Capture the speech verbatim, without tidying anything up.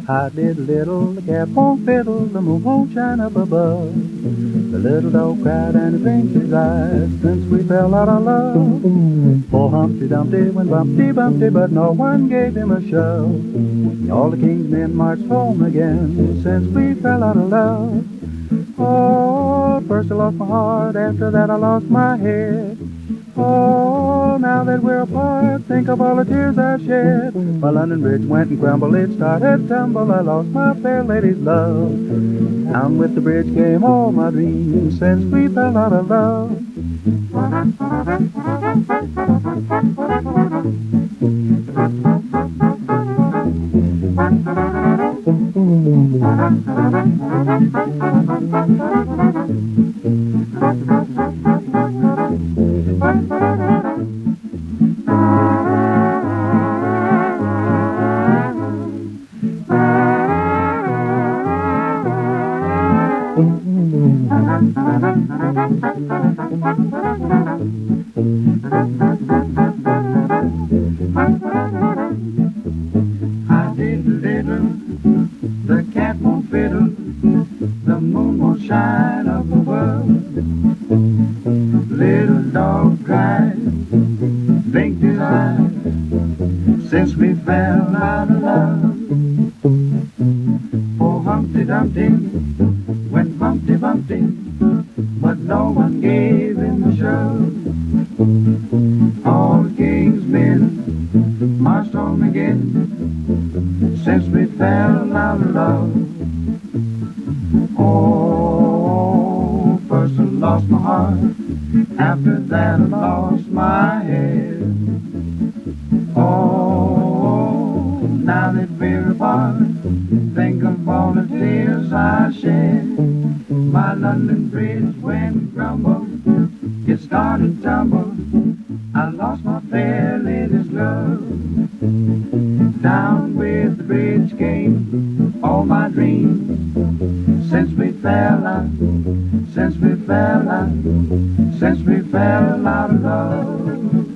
I did little, the cat won't fiddle, the moon won't shine up above. The little dog cried and he blinked his eyes since we fell out of love. Poor Humpty Dumpty went bumpty bumpty, but no one gave him a shove. And all the king's men marched home again since we fell out of love. Oh, first I lost my heart, after that I lost my head. Oh, now that we're apart, think of all the tears I've shed. My London Bridge went and crumbled, it started to tumble, I lost my fair lady's love. Down with the bridge came all my dreams since we fell out of love. I did little, the cat won't fiddle, the moon won't shine up above. Little dog cried, blinked his eyes, since we fell out of love. Poor Humpty Dumpty went bumpty bumpty, but no one gave him a shove. All the king's men marched home again since we fell out of love. Oh, first I lost my heart, after that I lost my head. Oh, now that we're apart, think of all the tears I shed. My London Bridge went and crumbled, it started to tumble, I lost my fair lady's love. Down with the bridge came all my dreams since we fell out, since we fell out, since we fell out of love.